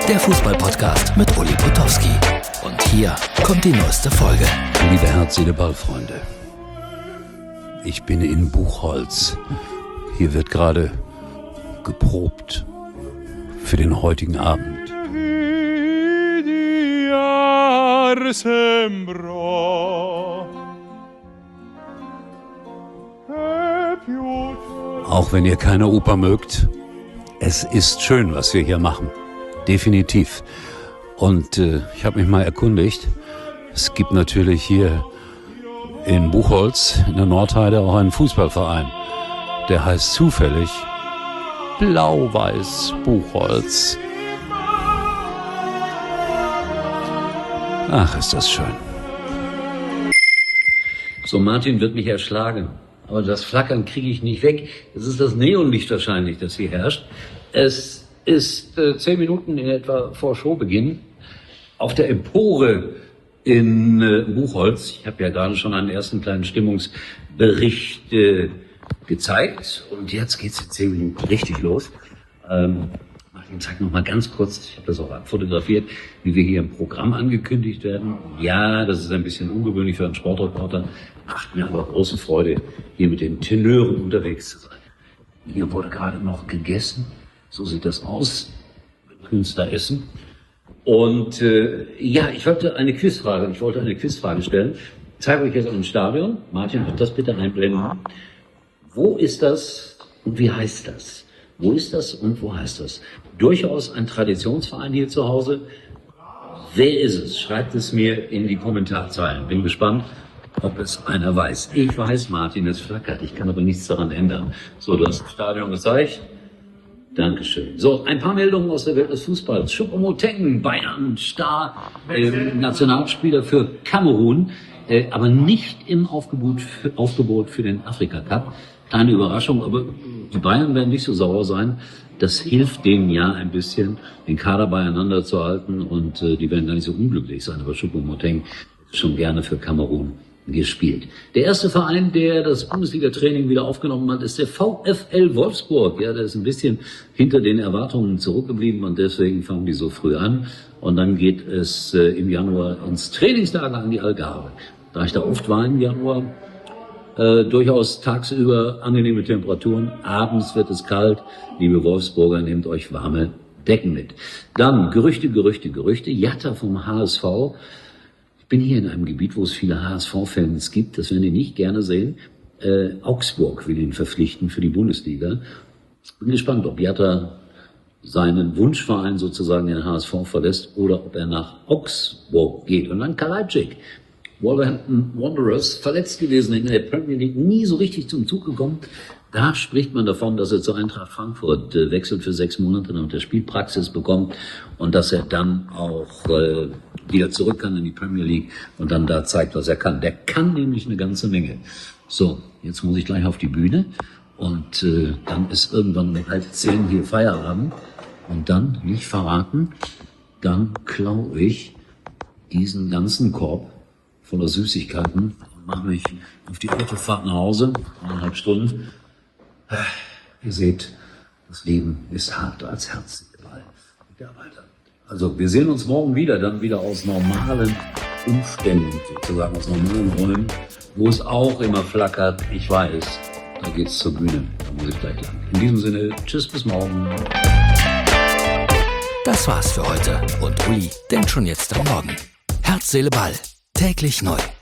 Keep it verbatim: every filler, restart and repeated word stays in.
der Fußball-Podcast mit Uli Potowski. Und hier kommt die neueste Folge. Liebe Herz, Seele, Ball, Freunde. Ich bin in Buchholz. Hier wird gerade geprobt für den heutigen Abend. Auch wenn ihr keine Oper mögt, es ist schön, was wir hier machen. Definitiv. Und äh, ich habe mich mal erkundigt, es gibt natürlich hier in Buchholz, in der Nordheide, auch einen Fußballverein. Der heißt zufällig Blau-Weiß Buchholz. Ach, ist das schön. So, Martin wird mich erschlagen. Aber das Flackern kriege ich nicht weg. Es ist das Neonlicht wahrscheinlich, das hier herrscht. Es ist äh, zehn Minuten in etwa vor Showbeginn auf der Empore in äh, Buchholz. Ich habe ja gerade schon einen ersten kleinen Stimmungsbericht äh, gezeigt. Und jetzt geht's in zehn Minuten richtig los. Ähm, Martin, zeig noch mal ganz kurz, ich habe das auch abfotografiert, wie wir hier im Programm angekündigt werden. Ja, das ist ein bisschen ungewöhnlich für einen Sportreporter. Macht mir aber große Freude, hier mit den Tenören unterwegs zu sein. Hier wurde gerade noch gegessen. So sieht das aus, wenn Künstler essen. Und äh, ja, ich wollte eine Quizfrage, ich wollte eine Quizfrage stellen. Ich zeige euch jetzt ein Stadion. Martin, wird das bitte einblenden? Wo ist das und wie heißt das? Wo ist das und wo heißt das? Durchaus ein Traditionsverein hier zu Hause. Wer ist es? Schreibt es mir in die Kommentarzeilen. Bin gespannt, ob es einer weiß. Ich weiß, Martin, es flackert. Ich kann aber nichts daran ändern. So, du hast das Stadion gezeigt. Dankeschön. So, ein paar Meldungen aus der Welt des Fußballs. Choupo-Moting, Bayern, Star, äh, Nationalspieler für Kamerun, äh, aber nicht im Aufgebot für, Aufgebot für den Afrika-Cup. Keine Überraschung, aber die Bayern werden nicht so sauer sein. Das hilft denen ja ein bisschen, den Kader beieinander zu halten und äh, die werden gar nicht so unglücklich sein. Aber Choupo-Moting schon gerne für Kamerun gespielt. Der erste Verein, der das Bundesliga-Training wieder aufgenommen hat, ist der VfL Wolfsburg. Ja, der ist ein bisschen hinter den Erwartungen zurückgeblieben und deswegen fangen die so früh an. Und dann geht es äh, im Januar ins Trainingslager an die Algarve. Da ich da oft war im Januar, äh, durchaus tagsüber angenehme Temperaturen, abends wird es kalt. Liebe Wolfsburger, nehmt euch warme Decken mit. Dann Gerüchte, Gerüchte, Gerüchte. Jatta vom H S V. Ich bin hier in einem Gebiet, wo es viele H S V-Fans gibt. Das werden die nicht gerne sehen. Äh, Augsburg will ihn verpflichten für die Bundesliga. Bin gespannt, ob Jatta seinen Wunschverein sozusagen, den H S V, verlässt oder ob er nach Augsburg geht. Und dann Kalajdzic, Wolverhampton Wanderers, verletzt gewesen in der Premier League, nie so richtig zum Zug gekommen. Da spricht man davon, dass er zur Eintracht Frankfurt äh, wechselt für sechs Monate und der Spielpraxis bekommt und dass er dann auch äh, wieder zurück kann in die Premier League und dann da zeigt, was er kann. Der kann nämlich eine ganze Menge. So, jetzt muss ich gleich auf die Bühne und äh, dann ist irgendwann um halb zehn hier Feierabend und dann, nicht verraten, dann klaue ich diesen ganzen Korb voller Süßigkeiten und mache mich auf die Autofahrt nach Hause, eineinhalb Stunden. Ihr seht, das Leben ist hart als Herzball. Also wir sehen uns morgen wieder, dann wieder aus normalen Umständen, sozusagen aus normalen Räumen, wo es auch immer flackert. Ich weiß, da geht's zur Bühne, da muss ich gleich lang. In diesem Sinne, tschüss, bis morgen. Das war's für heute und Uli denkt schon jetzt am Morgen. Herz, Seele, Ball. Täglich neu.